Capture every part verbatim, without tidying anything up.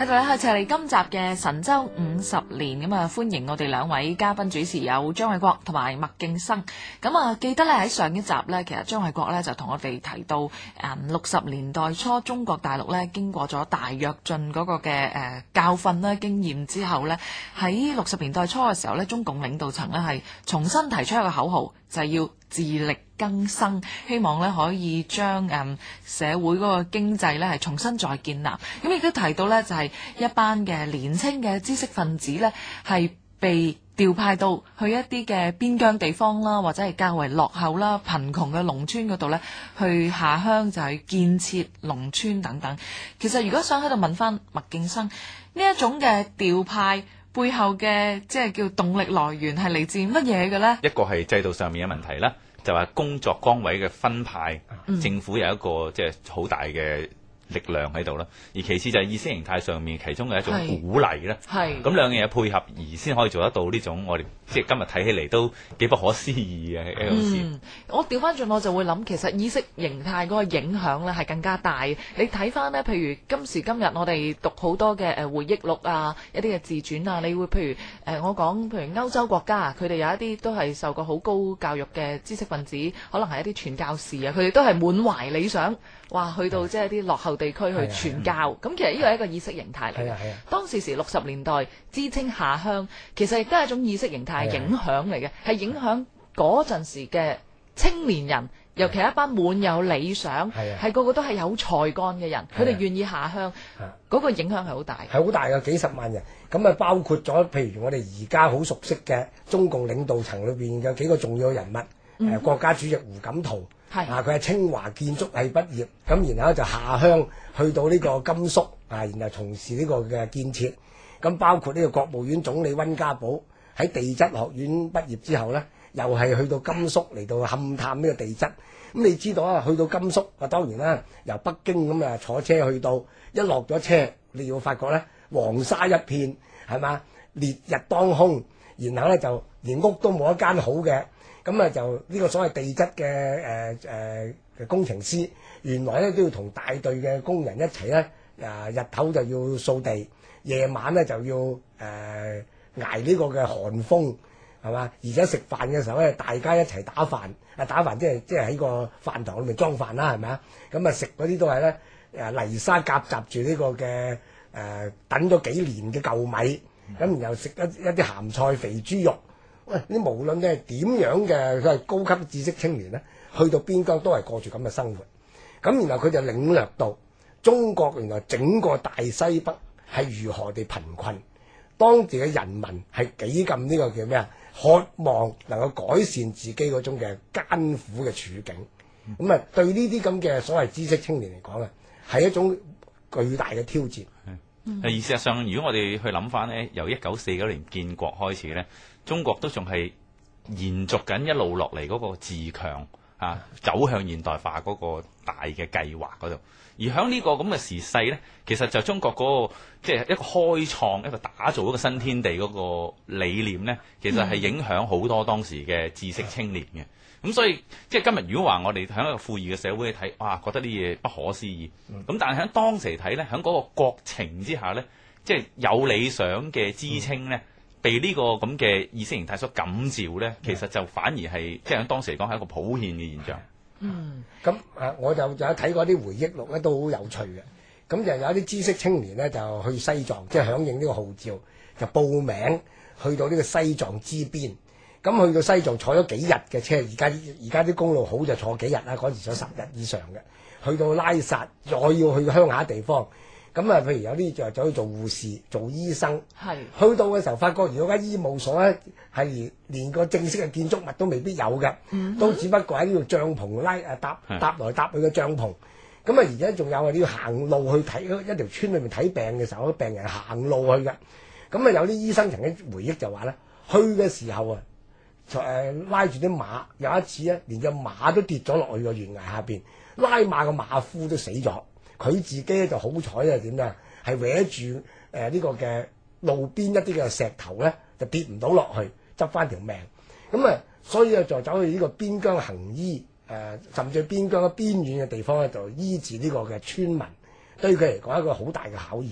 喺度咧，開始係今集嘅神州五十年咁啊！歡迎我哋兩位嘉賓主持，有張偉國同埋麥敬生。咁啊，記得咧喺上一集咧，其實張偉國咧就同我哋提到，誒六十年代初中國大陸咧經過咗大躍進嗰個嘅誒、呃、教訓啦、經驗之後咧，喺六十年代初嘅時候咧，中共領導層咧係重新提出一個口號，就係、是、要自力更生，希望咧可以將誒、嗯、社會嗰個經濟咧係重新再建立。咁亦都提到咧，就係、是、一班嘅年輕嘅知識分子咧係被調派到去一啲嘅邊疆地方啦，或者係較為落後啦、貧窮嘅農村嗰度咧，去下鄉就係建設農村等等。其實如果想喺度問翻麥敬生，呢一種嘅調派背後嘅即係叫動力來源係嚟自乜嘢嘅咧？ 一個係制度上面嘅問題啦，就話工作崗位嘅分派，嗯、政府有一個即係好大嘅力量喺度啦。而其次就係意識形態上面其中嘅一種鼓勵啦。係咁兩樣嘢配合而先可以做得到呢種我哋即係今日睇起嚟都幾不可思議嘅一件事。 嗯，我調翻轉我就會諗，其實意識形態嗰個影響咧係更加大。你睇翻咧，譬如今時今日我哋讀好多嘅誒回憶錄啊，一啲嘅自傳啊，你會譬如誒、呃、我講譬如歐洲國家啊，佢哋有一啲都係受過好高教育嘅知識分子，可能係一啲傳教士啊，佢哋都係滿懷理想，話去到即係一啲落後地區去傳教。咁其實呢個係一個意識形態嚟嘅。當時時六十年代知青下鄉，其實亦都係一種意識形態影響嚟嘅，係影響嗰陣時嘅青年人，尤其係一班滿有理想，係個個都係有才幹嘅人，佢哋願意下鄉，嗰個影響係好大， 係好大嘅，幾十萬人。咁啊，包括咗譬如我哋而家好熟悉嘅中共領導層裏邊嘅幾個重要嘅人物，誒、嗯呃、國家主席胡錦濤，啊佢係清華建築系畢業，咁然後就下鄉去到呢個甘肅啊，然後從事呢個嘅建設。咁包括呢個國務院總理溫家寶喺地質學院畢業之後呢，又係去到甘肅嚟到勘探呢個地質。咁你知道啊，去到甘肅啊，當然啦，由北京咁啊坐車去到，一落咗車，你要發覺呢，黃沙一片，係嘛，烈日當空，然後呢，就連屋都冇一間好嘅。咁啊就呢個所謂地質嘅誒誒嘅工程師，原來呢都要同大隊嘅工人一齊呢，啊日頭就要掃地，夜晚咧就要誒、呃、捱呢個嘅寒風，係嘛？而且食飯嘅時候咧，大家一齊打飯，啊打飯即係即係喺個飯堂裏面裝飯啦，係咪啊？咁啊食嗰啲都係咧誒泥沙夾雜住呢個嘅誒、呃、等咗幾年嘅舊米，咁然後食一一啲鹹菜肥豬肉。喂，你無論你係點樣嘅，佢係高級知識青年咧，去到邊疆都係過住咁嘅生活。咁然後佢就領略到中國原來整個大西北係如何地貧困，當地嘅人民係幾咁呢個叫咩啊？渴望能夠改善自己嗰種嘅艱苦嘅處境。咁啊、嗯，對呢啲咁嘅所謂知識青年嚟講啊，係一種巨大嘅挑戰。 嗯，而事實上，如果我哋去諗翻呢，由一九四九年建國開始呢，中國都仲係延續緊一路落嚟嗰個自強啊，走向現代化嗰個大嘅計劃嗰度。而喺呢個咁嘅時勢呢，其實就中國嗰、那個即係、就是、一個開創、一個打造一個新天地嗰個理念呢，其實係影響好多當時嘅知識青年嘅。咁、嗯、所以即係今日如果話我哋喺一個富裕嘅社會去睇，哇，覺得啲嘢不可思議。咁、嗯、但係喺當時嚟睇呢，喺嗰個國情之下呢，即係有理想嘅知青呢，嗯、被呢個咁嘅意識形態所感召呢，其實就反而係即係喺當時嚟講係一個普遍嘅現象。 嗯，咁啊，我就有睇過啲回憶錄咧，都好有趣嘅。咁就有一啲知識青年咧，就去西藏，即係響應呢個號召，就報名去到呢個西藏支邊。咁去到西藏坐咗幾日嘅車，而家而家啲公路好就坐幾日啦，嗰時坐十日以上嘅。去到拉薩，再要去鄉下地方。咁啊，譬如有啲就走去做護士、做醫生。係去到嘅時候，發覺如果間醫務所咧係連個正式嘅建築物都未必有嘅，嗯、都只不過喺呢度帳篷拉誒搭搭來搭去嘅帳篷。咁啊，而家仲有啊，你要行路去睇一條村裏面睇病嘅時候，啲病人行路去嘅。咁啊，有啲醫生曾經回憶就話咧，去嘅時候啊，誒、呃、拉住啲馬，有一次咧，連隻馬都跌咗落去個懸崖下邊，拉馬嘅馬夫都死咗。佢自己咧就好彩啊，點咧係搲住誒呢個嘅路邊一啲嘅石頭咧，就跌唔到落去，執翻條命。咁啊，所以啊就走去呢個邊疆行醫，誒、呃、甚至邊疆嘅邊遠嘅地方咧，就醫治呢個嘅村民，對佢嚟講一個好大嘅考驗。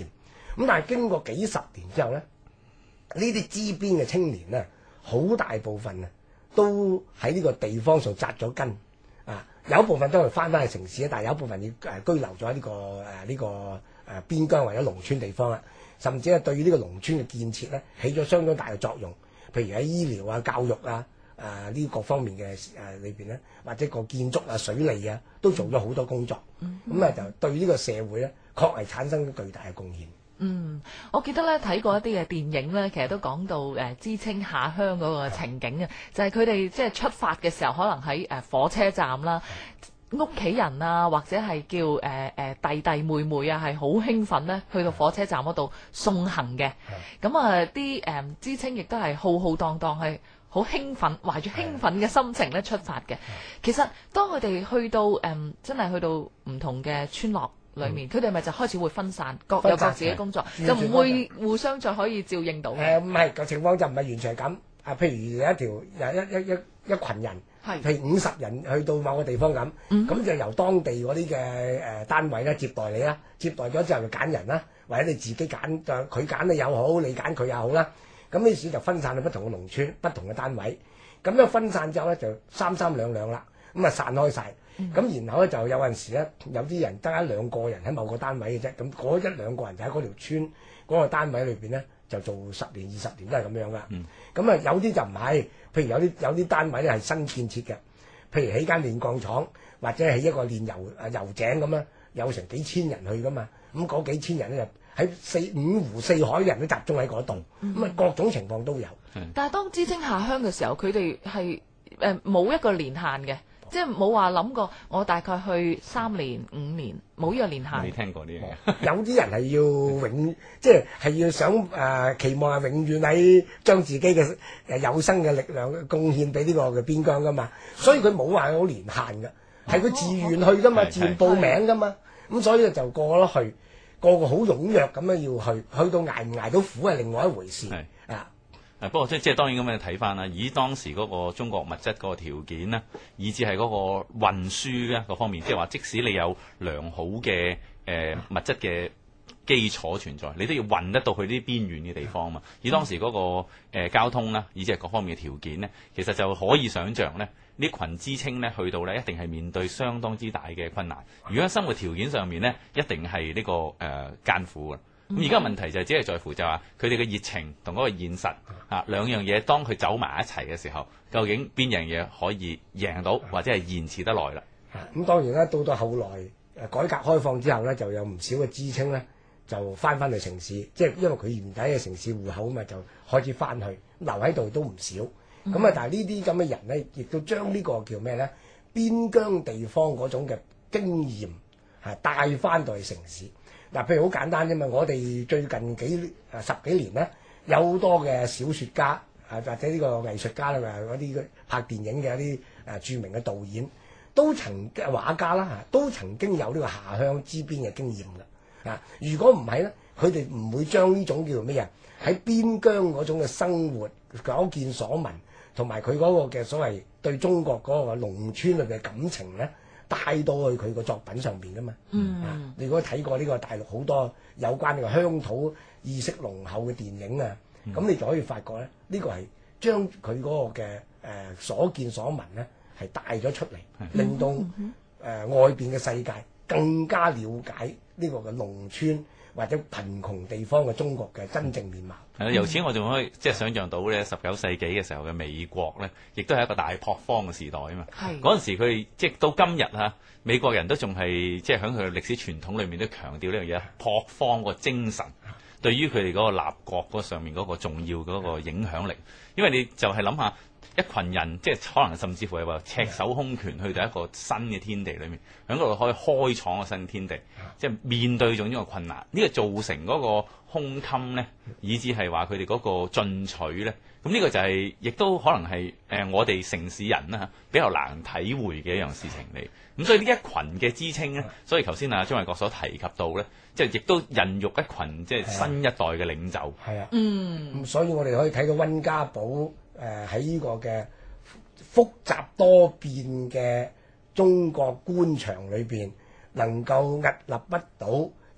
咁但係經過幾十年之後咧，呢啲支邊嘅青年咧，好大部分啊都喺呢個地方上紮咗根啊，有一部分都係翻返去城市，但係有一部分要誒居留咗喺呢個誒呢、這個誒邊疆或者農村地方啦，甚至係對於呢個農村嘅建設咧起咗相當大嘅作用，譬如喺醫療啊、教育啊。誒呢、呃、各方面嘅誒裏邊咧，或者個建築啊、水利啊，都做咗好多工作。咁啊、嗯，就對呢個社會咧，確係產生咗巨大嘅貢獻。 嗯，我記得咧睇過一啲嘅電影咧，其實都講到誒、呃、知青下鄉嗰個情景啊，就係佢哋即係出發嘅時候，可能喺誒、呃、火車站啦。屋企人啊，或者係叫誒誒、呃、弟弟妹妹啊，係好興奮咧，去到火車站嗰度送行嘅。咁啊，啲誒知青亦都係浩浩蕩蕩，係好興奮，懷住興奮嘅心情咧出發嘅。其實當佢哋去到誒、呃、真係去到唔同嘅村落裏面，佢哋咪就開始會分散，各有各自己工作，就唔會互相再可以照應到。 誒唔係個情況就唔係完全係咁。啊，譬如有一條有一一一一羣人。係，譬如五十人去到某個地方咁，咁、嗯、就由當地嗰啲嘅誒單位咧接待你啦，接待咗之後就揀人啦，或者你自己揀，就佢揀你又好，你揀佢又好啦。咁呢時就分散去不同嘅農村、不同嘅單位。咁樣分散之後咧，就三三兩兩啦，咁啊散開晒。咁、嗯、然後咧就有陣時咧，有啲人得一兩個人喺某個單位嘅啫，咁嗰一兩個人就喺嗰條村嗰、嗰個單位裏邊咧，就做十年二十年都係咁樣噶。咁啊、嗯、有啲就唔係。譬如有啲有啲單位咧係新建設嘅，譬如起間煉鋼廠或者起一個煉油誒油井咁啦，有成幾千人去噶嘛，咁嗰幾千人咧就喺四五湖四海嘅人都集中喺嗰度，咁啊各種情況都有。 但係當知青下鄉嘅時候，佢哋係誒冇一個年限嘅。即係冇話諗過，我大概去三年五年，冇呢個年限。 未聽過呢樣嘢。 有啲人係要永，即係係要想誒、呃、期望係永遠喺將自己嘅誒有生嘅力量貢獻俾呢個嘅邊疆噶嘛，所以佢冇話有年限㗎，係佢自願去噶嘛，自願報名噶嘛，咁所以就個個都去，個個好踴躍咁樣要去，去到捱唔捱到苦係另外一回事啊。 誒不過即即係當然咁樣睇翻啦，以當時嗰個中國物質嗰個條件咧，以至係嗰個運輸咧各方面，即係話即使你有良好嘅誒、呃、物質嘅基礎存在，你都要運得到去啲邊遠嘅地方嘛。以當時嗰、那個、呃、交通啦，以至係各方面嘅條件咧，其實就可以想像咧，呢群知青咧去到咧，一定係面對相當之大嘅困難。如果喺生活條件上面咧，一定係呢、這個誒、呃、艱苦嘅。咁而家問題就只係在乎就話佢哋嘅熱情同嗰個現實啊兩樣嘢，當佢走埋一齊嘅時候，究竟邊樣嘢可以贏到，或者係延遲得耐啦？ 咁當然啦，到到後來誒改革開放之後咧，就有唔少嘅知青咧就翻翻去城市，即係因為佢原底嘅城市戶口嘛，就開始翻去留喺度都唔少。咁啊、嗯，但係呢啲咁嘅人咧，亦都將呢個叫咩咧邊疆地方嗰種嘅經驗係帶翻到去城市。嗱，譬如好簡單啫嘛，我哋最近幾誒十幾年咧，有好多嘅小説家啊，或者呢個藝術家啦，嗰啲拍電影嘅一啲誒著名嘅導演，都曾嘅畫家啦嚇，都曾經有呢個下鄉支邊嘅經驗㗎。啊，如果唔係咧，佢哋唔會將呢種叫做咩啊，喺邊疆嗰種嘅生活所見所聞，同埋佢嗰個嘅所謂對中國嗰個農村裏嘅感情咧，帶到去佢個作品上邊噶嘛？嗯，啊、你如果睇過呢個大陸好多有關呢個鄉土意識濃厚嘅電影啊，咁、嗯、你就可以發覺咧，呢、這個係將佢嗰個嘅誒、呃、所見所聞咧，係帶咗出嚟，嗯、令到誒、呃、外邊嘅世界更加了解呢個嘅農村或者貧窮地方嘅中國嘅真正面貌。 係啦、嗯，由此我仲可以即係想像到咧，十九世紀嘅時候嘅美國咧，亦都係一個大拓荒嘅時代啊嘛。係嗰陣時佢即係到今日嚇，美國人都仲係即係喺佢嘅歷史傳統裏面都強調呢樣嘢，拓荒個精神對於佢哋嗰個立國嗰上面嗰個重要嗰個影響力。因為你就係諗下一群人，即係可能甚至乎係話赤手空拳去到一個新嘅天地裏面，喺嗰度可以開創個新天地，即係面對種呢個困難，呢個造成嗰個胸襟咧，以至係話佢哋嗰個進取咧，咁呢個就係、是、亦都可能係誒、呃、我哋城市人啦比較難體會嘅一樣事情嚟。咁所以呢一群嘅知青咧，所以頭先啊張衛國所提及到咧，即係亦都孕育一群即係新一代嘅領袖。係啊，嗯，咁所以我哋可以睇到溫家寶誒喺呢個嘅複雜多變嘅中國官場裏邊，能夠屹立不倒，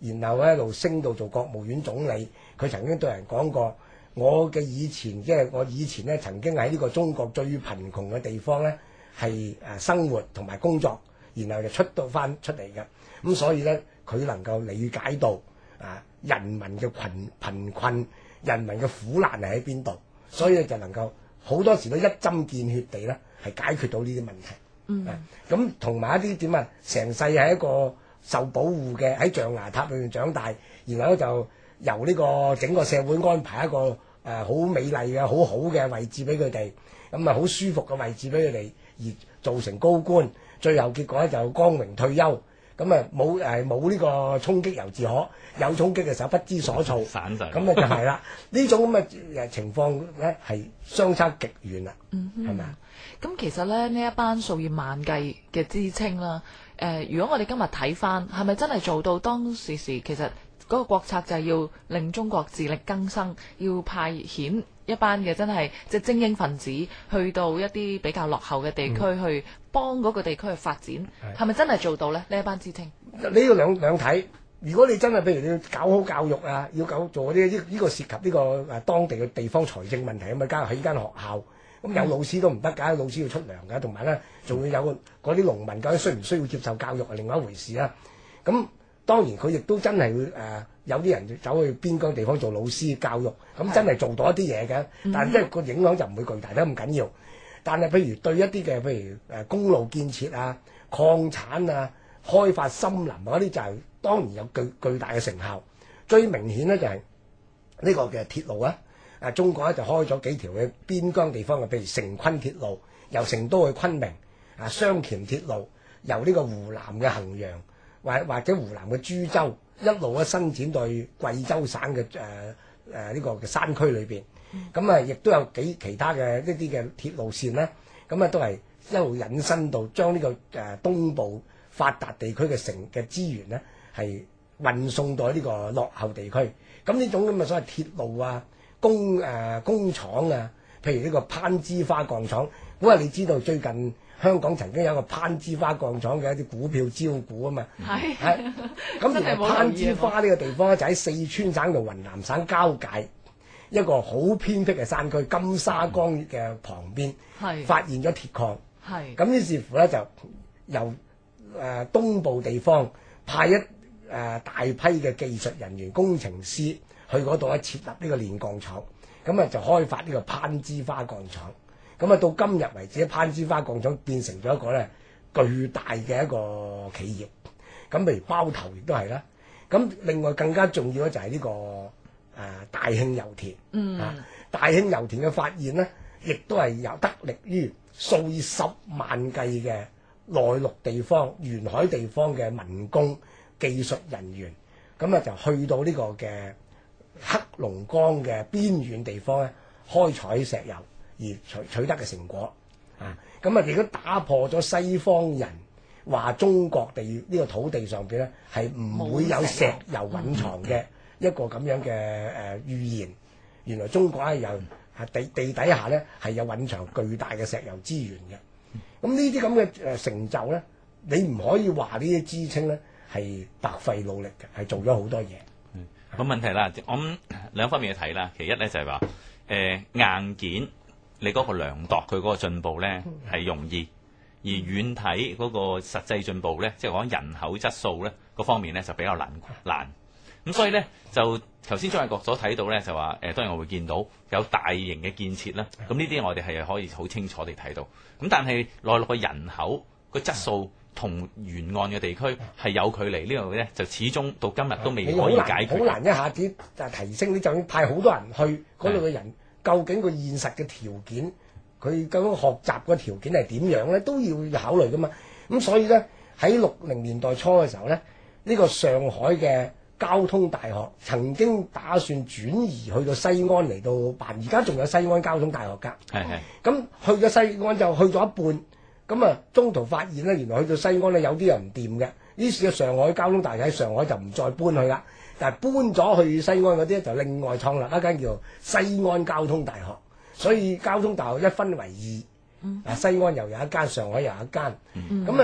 然後咧一路升到做國務院總理。佢曾經對人講過，我嘅以前即係我以前咧曾經喺呢個中國最貧窮嘅地方咧係誒生活同埋工作，然後就出到翻出嚟嘅。咁所以咧佢能夠理解到啊人民嘅貧貧困、人民嘅苦難係喺邊度，所以咧就能夠好多時都一針見血地咧係解決到呢啲問題。嗯，咁同埋一啲點啊，成世係一個受保護嘅喺象牙塔裏面長大，然後咧就由呢個整個社會安排一個誒好、呃、美麗嘅好好嘅位置俾佢哋，咁啊好舒服嘅位置俾佢哋，而做成高官，最後結果咧就光榮退休。咁啊冇誒冇呢個衝擊猶自可，有衝擊嘅時候不知所措， 散晒。 咁啊就係啦，呢種咁嘅誒情況咧係相差極遠啦，係咪啊？ 咁其實咧呢一班數以萬計嘅知青啦，誒、呃，如果我哋今日睇翻，係咪真係做到當時時其實嗰個國策就係要令中國自力更生，要派遣一班嘅真係即係精英分子去到一啲比較落後嘅地區、嗯、去幫嗰個地區去發展，係咪真係做到呢？呢一班知青呢個兩兩睇。如果你真係譬如你要搞好教育啊，要搞做嗰啲呢呢個涉及呢個誒當地嘅地方財政問題咁啊，加起間學校。咁有老師都唔得㗎，老師要出糧㗎，同埋咧仲要有嗰啲農民究竟需唔需要接受教育係另外一回事啦。咁當然佢亦都真係會誒、呃、有啲人走去邊疆地方做老師教育，咁真係做到一啲嘢嘅，但係即係個影響就唔會巨大得咁緊要。但係譬如對一啲嘅譬如誒、呃、公路建設啊、礦產啊、開發森林啊嗰啲就係、是、當然有巨巨大嘅成效。最明顯咧就係呢個嘅鐵路啊。啊！中國咧就開咗幾條嘅邊疆地方嘅，譬如成昆鐵路，由成都去昆明；啊，雙鉗鐵路由呢個湖南嘅衡陽，或或者湖南嘅株洲，一路咧伸展到去貴州省嘅誒誒呢個嘅山區裏邊。咁啊，亦都有幾其他嘅呢啲嘅鐵路線咧，咁啊都係一路引申到將呢個誒、呃、東部發達地區嘅城嘅資源咧，係運送到呢個落後地區。咁呢種咁嘅所謂鐵路啊〜工誒、呃、工廠啊，譬如呢個攀枝花鋼廠，因為你知道最近香港曾經有一個攀枝花鋼廠嘅一啲股票招股啊嘛，係係咁而攀枝花呢個地方咧就喺四川省同雲南省交界一個好偏僻嘅山區金沙江嘅旁邊，係發現咗鐵礦，係咁於是乎咧就由誒、呃、東部地方派一誒、呃、大批嘅技術人員、工程師。去嗰度咧設立呢個煉鋼廠，咁啊就開發呢個攀枝花鋼廠，咁啊到今日為止，攀枝花鋼廠變成咗一個咧巨大嘅一個企業。咁譬如包頭亦都係啦。咁另外更加重要咧就係呢、這個誒、呃、大慶油田，嗯啊大慶油田嘅發現咧，亦都係有得力於數以十萬計嘅內陸地方、沿海地方嘅民工、技術人員，咁啊就去到呢個嘅黑龍江嘅邊遠地方咧，開採石油而取取得嘅成果啊，咁啊亦都打破咗西方人話中國地呢個土地上邊咧係唔會有石油蘊藏嘅一個咁樣嘅誒預言。原來中國咧有係地地底下咧係有蘊藏巨大嘅石油資源嘅。咁呢啲咁嘅誒成就咧，你唔可以話呢啲知青咧係白費努力嘅，係做咗好多嘢。 咁問題啦，我諗兩方面去睇啦。其一咧就係話，誒、呃、硬件你嗰個量度佢嗰個進步咧係容易，而遠睇嗰個實際進步咧，即係講人口質素咧嗰方面咧就比較難難。咁所以咧就頭先張衛國所睇到咧就話，誒、呃、當然我會見到有大型嘅建設啦。咁呢啲我哋係可以好清楚地睇到。咁但係內陸嘅人口個質素，同沿岸嘅地區係有距離，呢個咧就始終到今日都未可以解決。 好難，難一下子就提升。你就算派好多人去嗰度嘅人，究竟個現實嘅條件，佢究竟學習個條件係點樣咧，都要考慮噶嘛。咁所以咧喺六零年代初嘅時候咧，呢、呢個上海嘅交通大學曾經打算轉移去到西安嚟到辦，而家仲有西安交通大學㗎。係係。咁去咗西安就去咗一半。咁啊，中途發現咧，原來去到西安咧有啲人唔掂嘅，於是嘅上海交通大學喺上海就唔再搬去啦。但係搬咗去西安嗰啲咧，就另外創立一間叫西安交通大學。所以交通大學一分為二，啊、嗯、西安又有一間，上海又有一間。咁、嗯、啊，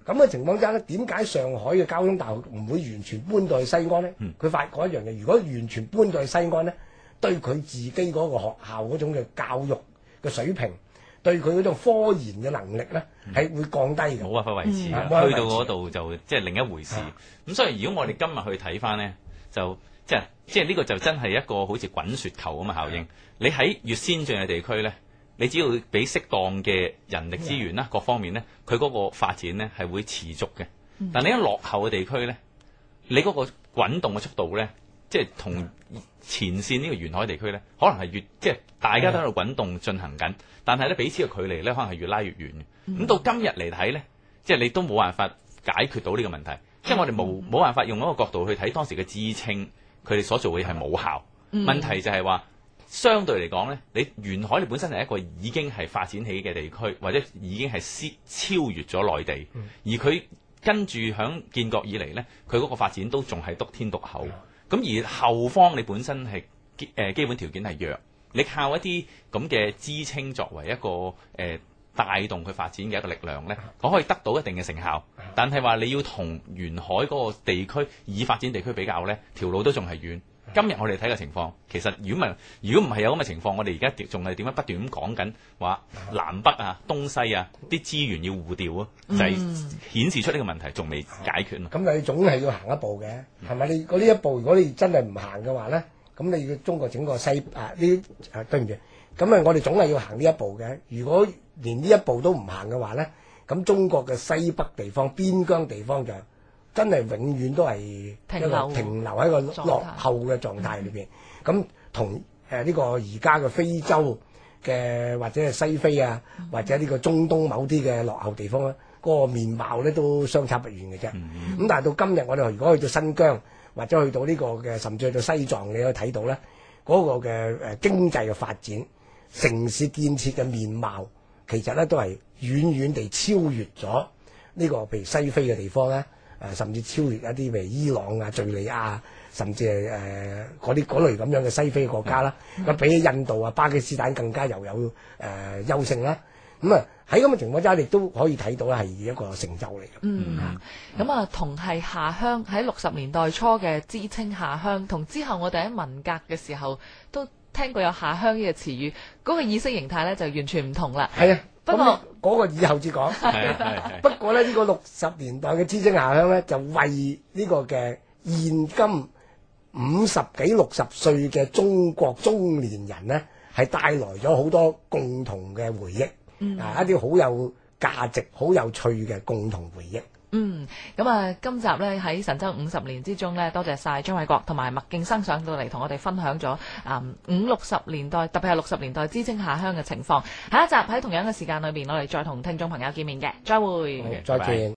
咁嘅情況之下咧，點解上海嘅交通大學唔會完全搬到去西安咧？佢、嗯、發覺一樣嘢，如果完全搬到去西安咧，對佢自己嗰個學校嗰種嘅教育嘅水平，對佢嗰種科研嘅能力咧，係、嗯、會降低嘅。冇辦法維持嘅， 嗯、 去到嗰度就即係另一回事。咁、嗯、所以如果我哋今日去睇翻咧，就即係即係呢個就真係一個好似滾雪球咁嘅效應。嗯、你喺越先進嘅地區咧，你只要俾適當嘅人力資源啦，嗯、各方面咧，佢嗰個發展咧係會持續嘅。嗯、但你一落後嘅地區咧，你嗰個滾動嘅速度咧，即係同前線呢個沿海地區咧，可能係越即係大家都喺度滾動進行緊，但係咧彼此嘅距離咧，可能係越拉越遠嘅。咁、嗯、到今日嚟睇咧，即係你都冇辦法解決到呢個問題。嗯、即係我哋冇冇辦法用一個角度去睇當時嘅知青，佢哋所做嘅嘢係冇效。嗯、問題就係話，相對嚟講咧，你沿海你本身係一個已經係發展起嘅地區，或者已經係超越咗內地，嗯、而佢跟住響建國以嚟咧，佢嗰個發展都仲係獨天獨厚。咁、嗯、而後方你本身係基誒基本條件係弱，你靠一啲咁嘅知青作為一個誒、呃、帶動佢發展嘅一個力量咧，講可以得到一定嘅成效。但係話你要同沿海嗰個地區已發展地區比較咧，條路都仲係遠。今日我哋睇嘅情況，其實如果唔係如果唔係有咁嘅情況，我哋而家仲係點樣不斷咁講緊話南北啊、東西啊啲資源要互調啊，就係、是、顯示出呢個問題仲未解決。 咁、嗯、你總係要行一步嘅，係咪？你嗰呢一步，如果你真係唔行嘅話咧，咁你要中國整個西啊呢啊對唔住，咁啊我哋總係要行呢一步嘅。如果連呢一步都唔行嘅話咧，咁中國嘅西北地方邊疆地方就真係永遠都係一個停留喺個落後嘅狀態裏邊，咁同誒呢個而家嘅非洲嘅或者係西非啊，嗯、或者呢個中東某啲嘅落後地方咧，嗰、嗰個面貌咧都相差不遠嘅啫。咁、嗯、但係到今日我哋如果去到新疆或者去到呢個嘅甚至去到西藏，你可以睇到咧嗰、嗰個嘅誒經濟嘅發展、城市建設嘅面貌，其實咧都係遠遠地超越咗呢個譬如西非嘅地方咧。誒甚至超越一啲譬如伊朗啊、敍利亞，甚至係誒嗰啲嗰類咁樣嘅西非國家啦。咁、嗯、比起印度啊、巴基斯坦更加又有誒、呃、優勝啦。咁啊喺咁嘅情況之下，亦都可以睇到咧係一個成就嚟嘅。 嗯，咁啊、嗯、同係下鄉喺六十年代初嘅知青下鄉，同之後我哋喺文革嘅時候都聽過有下鄉呢個詞語，嗰、那個意識形態咧就完全唔同啦。 係啊。 不過嗰個以後至講。不過咧，呢、呢個六十年代嘅知青下鄉咧，就為呢個嘅現今五十幾六十歲嘅中國中年人咧，係帶來咗好多共同嘅回憶，嗯、啊一啲好有價值、好有趣嘅共同回憶。 嗯，咁啊，今集咧喺神州五十年之中咧，多謝晒張偉國同埋麥敬生上到嚟同我哋分享咗啊五六十年代，特別係六十年代知青下鄉嘅情況。下一集喺同樣嘅時間裏邊，我哋再同聽眾朋友見面嘅，再會， 再見。